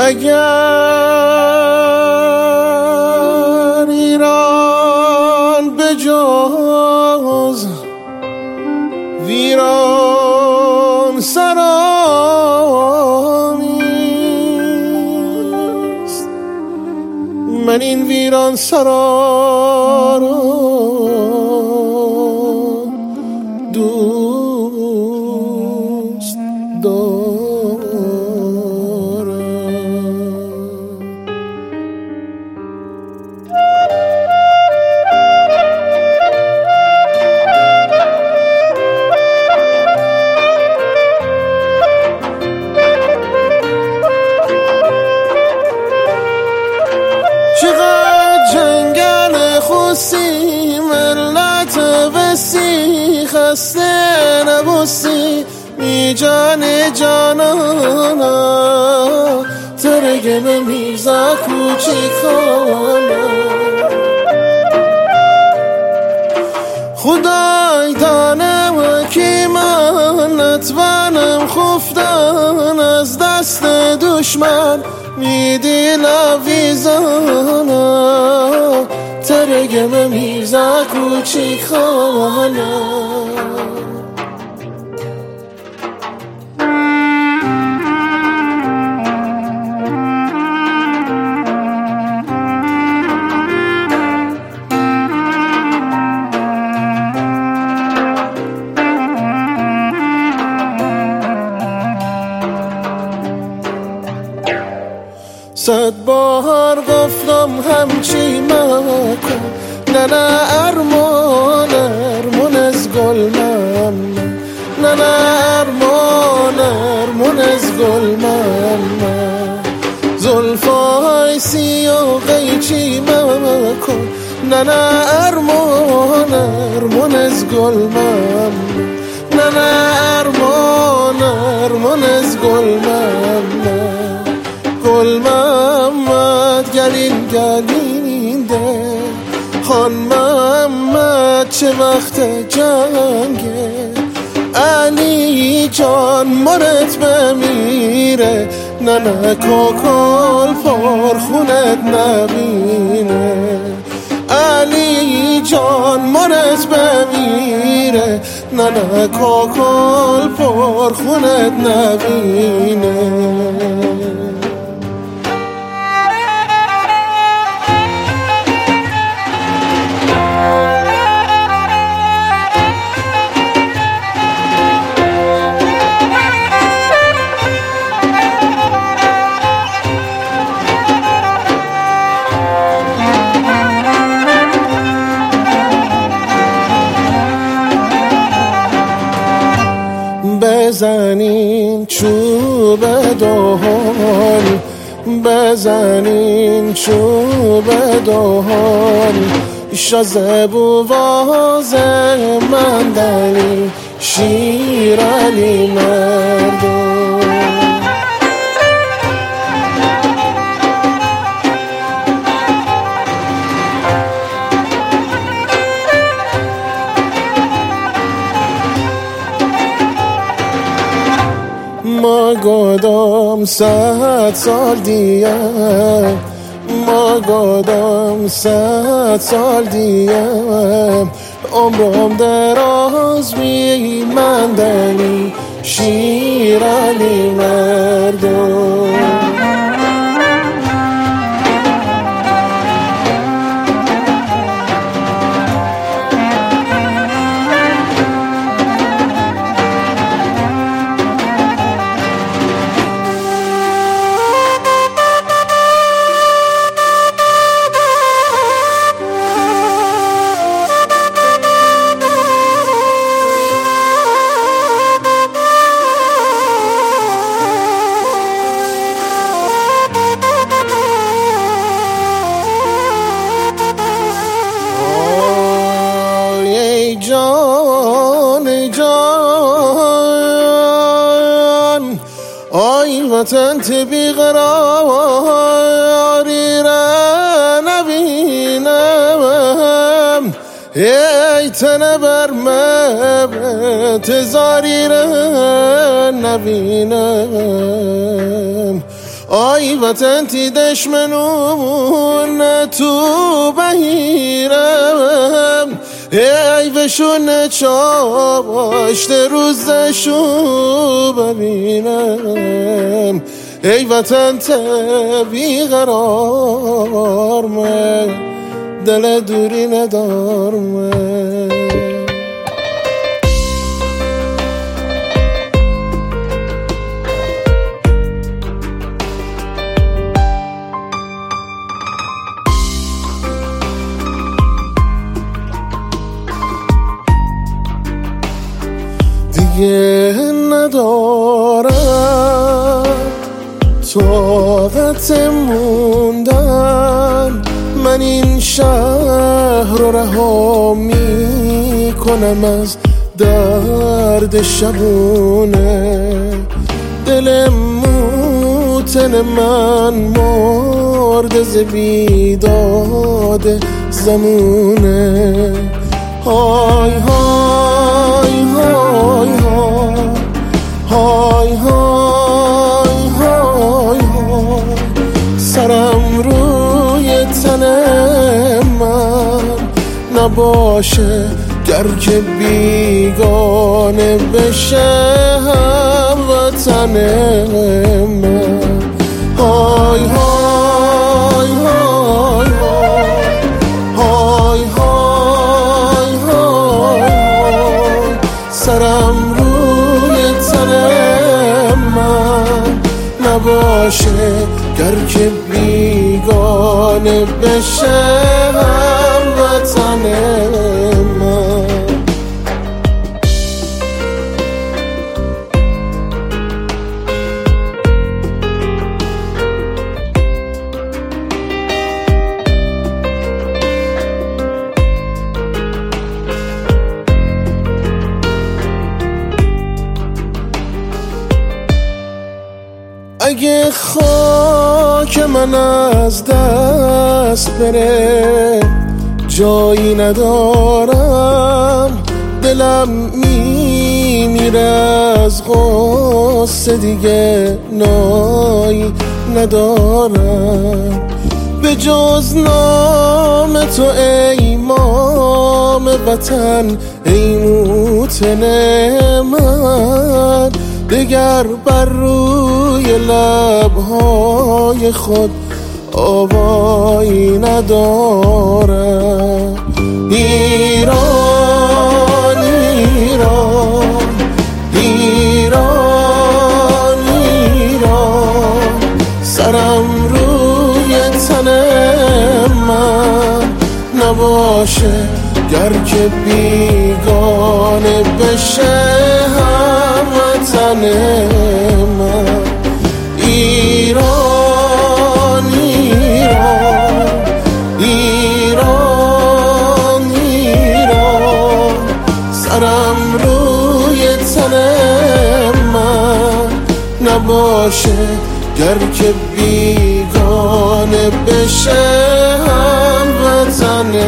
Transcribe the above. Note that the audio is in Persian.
اگر ایران به جز ویران سرا نیست، من این ویران سرا را دوست دارم. چقدر جنگل خوصی ملت وسی، خسته نبوسی می جان جانانا، ترگم میرزا کوچیکانا. خدای دانم که من نتوانم خفتن از دست دشمن، میدیل ویزانا، ترگم میرزا کوچیکانا. صد بار گفتم همچی مکن، نه نه ارمان ارمان از گل من، نه نه ارمان ارمان از گل من. زلفای سیاه قیچی مکن، نه نه ارمان ارمان از گل من، نه نه ارمان ارمان از گل من. گل محمد گلین گلینده، خان محمد چه وقت جنگه، علی جان مرت بمیره، نه نه کوکل پرخونت نبینه. علی جان مرت بمیره، نه نه کوکل پرخونت نبینه. بزنین چوب دهان، بزنین چوب دهان، شازبو وازه مندنی شیر علی مردم. ما گادم 100 سال دیگه، ما گادم 100 سال دیگه، عمرم دراز میماندنی شیر علی مردم. جان جان آی وطن تی بیقراری را نبینم، ای تن بر تزاری را نبینم. آی وطن تی دشمنون تو بهیرم ای وشون چاشت روزشو ببینم ای وطن ته بیقرار من دل دوری ندار من دیگه ندارم طاقت موندن من این شهر رو رها میکنم از درد شبونه دل موتن من مرد ز بیداد زمونه های های های های های های سرم روی تن من نباشه گر که بیگانه بشه هموطن من های های های های های های سرم روی تن من نباشه گر که بیگانه بشه هموطن من اگه خاک من از دست بره جایی ندارم دلم میمیره از غصه دیگه نایی ندارم به جز نام تو ای امام وطن ای موطن من دگر بر روی لبهای خود آوایی ندارم ایران ایران ایران ایران سرم روی تن من نباشه گر که بیگانه بشه هموطن من ایران ایران ایران ایران سرم روی تن من نباشه گر که بیگانه بشه هموطن